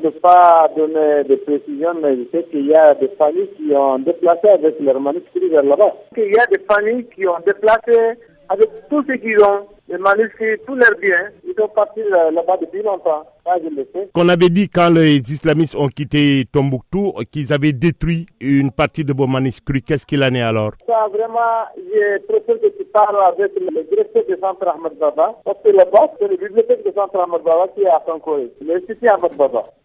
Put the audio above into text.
peux pas donner de précisions, mais je sais qu'il y a des familles qui ont déplacé avec leurs manuscrits vers là-bas. Il y a des familles qui ont déplacé avec tout ce qu'ils ont, les manuscrits, tous leurs biens. Ils sont partis là-bas depuis longtemps. Ça, je le sais. Qu'on avait dit quand les islamistes ont quitté Tombouctou qu'ils avaient détruit une partie de vos manuscrits. Qu'est-ce qu'il en est alors? Ça, vraiment, je préfère que tu parles avec le directeur du centre Ahmed Baba. Parce que le boss, c'est le bibliothèque du centre Ahmed Baba qui est à Sankore. L'Institut Ahmed Baba.